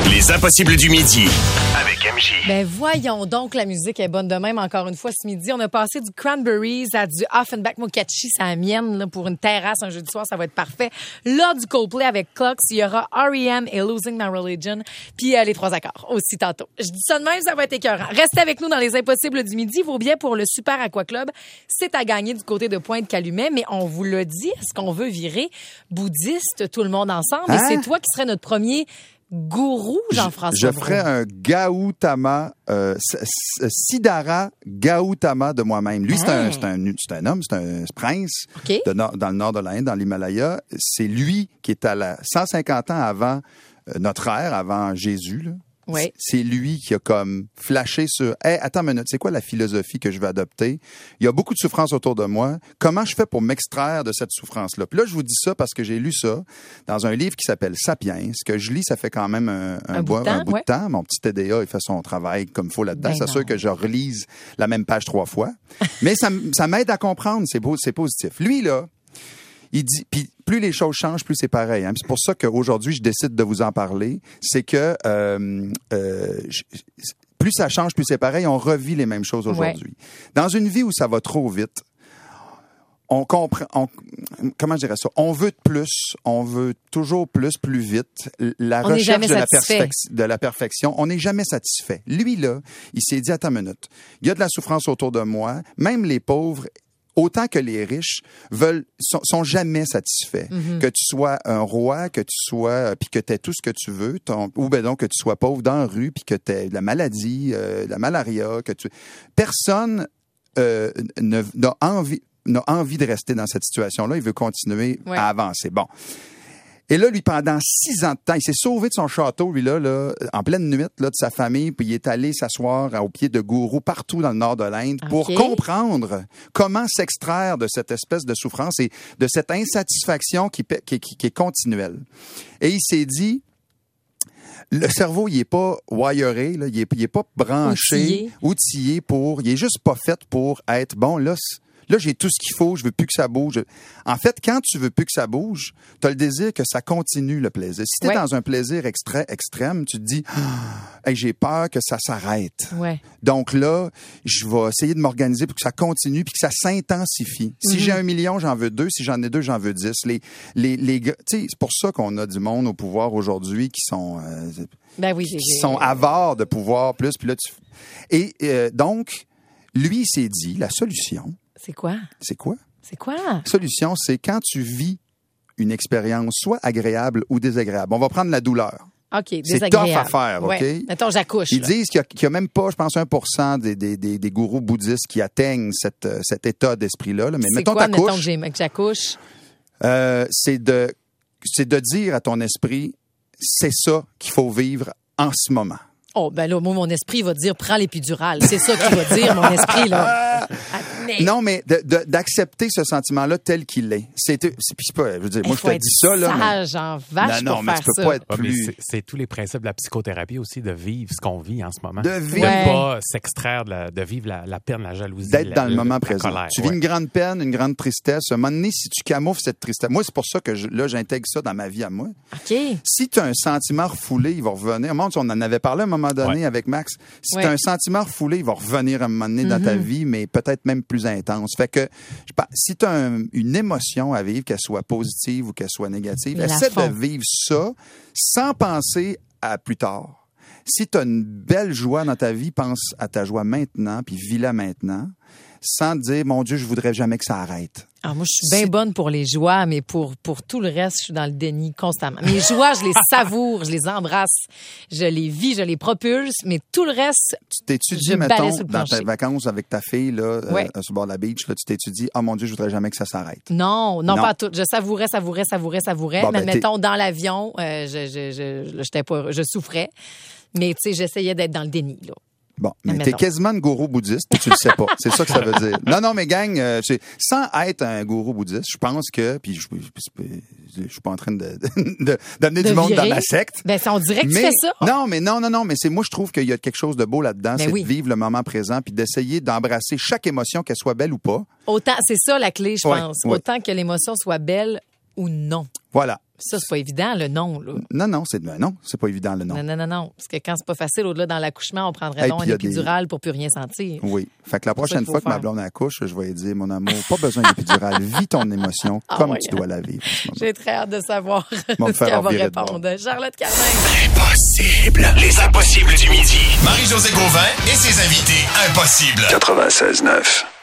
Les impossibles du midi. Avec MJ. Ben voyons donc, la musique est bonne de même encore une fois ce midi. On a passé du Cranberries à du Offenbach Mokachi, c'est la mienne, là, pour une terrasse un jeudi soir, ça va être parfait. Là, du Coldplay avec Clocks, il y aura R.E.M. et Losing My Religion, puis les 3 accords aussi tantôt. Je dis ça de même, ça va être écœurant. Restez avec nous dans les impossibles du midi. Vos billets pour le Super Aqua Club, c'est à gagner du côté de Pointe-Calumet, mais on vous l'a dit, est-ce qu'on veut virer bouddhiste tout le monde ensemble? Hein? Et c'est toi qui serais notre premier gourou, Jean-François. Je ferais un Gautama, Siddhara Gautama de moi-même. Lui, c'est un homme, c'est un prince OK. dans le nord de l'Inde, dans l'Himalaya. C'est lui qui est à 150 ans avant notre ère, avant Jésus, là. Oui. C'est lui qui a comme flashé sur « Hey, attends une minute, c'est quoi la philosophie que je vais adopter? Il y a beaucoup de souffrance autour de moi. Comment je fais pour m'extraire de cette souffrance-là? » Puis là, je vous dis ça parce que j'ai lu ça dans un livre qui s'appelle « Sapiens », que je lis, ça fait quand même un bout de temps. Mon petit TDA, il fait son travail comme il faut là-dedans. Ben c'est sûr que je relise la même page 3 fois. Mais ça m'aide à comprendre, c'est positif. Lui, là, il dit, puis plus les choses changent, plus c'est pareil. Hein. C'est pour ça qu'aujourd'hui, je décide de vous en parler. C'est que plus ça change, plus c'est pareil. On revit les mêmes choses aujourd'hui. Ouais. Dans une vie où ça va trop vite, on comprend. Comment je dirais ça? On veut plus. On veut toujours plus vite. La recherche de la perfection. On n'est jamais satisfait. Lui, là, il s'est dit, attends une minute. Il y a de la souffrance autour de moi. Même les pauvres, autant que les riches sont jamais satisfaits. Mm-hmm. Que tu sois un roi, que tu sois puis que tu aies tout ce que tu veux, ou ben donc que tu sois pauvre dans la rue puis que tu aies la maladie, la malaria, personne n'a envie de rester dans cette situation-là, il veut continuer à avancer. Bon. Et là, lui, pendant 6 ans de temps, il s'est sauvé de son château, lui, là, en pleine nuit, là, de sa famille, puis il est allé s'asseoir au pied de gourous partout dans le nord de l'Inde pour comprendre comment s'extraire de cette espèce de souffrance et de cette insatisfaction qui est continuelle. Et il s'est dit, le cerveau, il est pas wiré, là, il est pas branché, outillé il est juste pas fait pour être bon, là, j'ai tout ce qu'il faut, je veux plus que ça bouge. En fait, quand tu veux plus que ça bouge, tu as le désir que ça continue, le plaisir. Si tu es dans un plaisir extrême, tu te dis hey, j'ai peur que ça s'arrête. Ouais. Donc là, je vais essayer de m'organiser pour que ça continue puis que ça s'intensifie. Si j'ai 1 million, j'en veux 2. Si j'en ai 2, j'en veux 10. C'est pour ça qu'on a du monde au pouvoir aujourd'hui qui sont qui sont avares de pouvoir plus. Puis là, donc, lui, il s'est dit, la solution... C'est quoi? La solution, c'est quand tu vis une expérience soit agréable ou désagréable. On va prendre la douleur. OK, c'est tough à faire, OK? Mettons, j'accouche. Ils disent qu'il y a même pas, je pense, 1% des gourous bouddhistes qui atteignent cet état d'esprit-là. Mais mettons, mettons que j'accouche? C'est de dire à ton esprit, c'est ça qu'il faut vivre en ce moment. Oh, ben là, moi, mon esprit va dire, prends l'épidural. C'est ça qu'il va dire, mon esprit, là. Non, mais d'accepter ce sentiment-là tel qu'il est. C'est pas, je veux dire, moi, je te dis ça, là. Sage en vache non, mais tu peux pas être plus. C'est tous les principes de la psychothérapie aussi, de vivre ce qu'on vit en ce moment. De vivre. De pas s'extraire, de vivre la peine, la jalousie. D'être dans le moment présent. Colère, tu vis une grande peine, une grande tristesse. À un moment donné, si tu camoufles cette tristesse, moi, c'est pour ça que j'intègre ça dans ma vie à moi. OK. Si tu as un sentiment refoulé, il va revenir. Moi, on en avait parlé à un moment donné avec Max. Si tu as un sentiment refoulé, il va revenir à un moment donné dans ta vie, mais peut-être même plus intense. Fait que si tu as une émotion à vivre, qu'elle soit positive ou qu'elle soit négative, essaie de vivre ça sans penser à plus tard. Si tu as une belle joie dans ta vie, pense à ta joie maintenant, puis vis-la maintenant, sans te dire, mon Dieu, je voudrais jamais que ça arrête. Ah, moi, je suis bien bonne pour les joies, mais pour tout le reste, je suis dans le déni constamment. Mes joies, je les savoure, je les embrasse, je les vis, je les propulse, mais tout le reste, tu t'étudies, mettons, dans tes vacances avec ta fille, là, sur le bord de la beach, là, tu t'étudies, oh mon Dieu, je voudrais jamais que ça s'arrête. Non, pas tout. Je savourais. Bon, mais mettons, dans l'avion, je souffrais, mais tu sais, j'essayais d'être dans le déni, là. Bon, mais t'es quasiment un gourou bouddhiste, puis tu le sais pas. C'est ça que ça veut dire. Non, mais gang, sans être un gourou bouddhiste, je pense que, puis je suis pas en train d'amener du monde dans ma secte. Ben, on dirait que tu fais ça. Non, mais moi, je trouve qu'il y a quelque chose de beau là-dedans, c'est de vivre le moment présent, puis d'essayer d'embrasser chaque émotion, qu'elle soit belle ou pas. Autant, c'est ça la clé, je pense. Autant que l'émotion soit belle ou non. Voilà. Ça, c'est pas évident, le non, là. Non, c'est pas évident, le non. Non. Parce que quand c'est pas facile, au-delà dans l'accouchement, on prendrait donc un épidural pour plus rien sentir. Oui. Fait que la prochaine fois que ma blonde accouche, je vais lui dire, mon amour, pas besoin d'épidural. Vis ton émotion comme tu dois la vivre. J'ai très hâte de savoir ce qu'elle va répondre. Charlotte Carmin. Impossible. Les impossibles du midi. Marie-Josée Gauvin et ses invités impossibles. 96.9.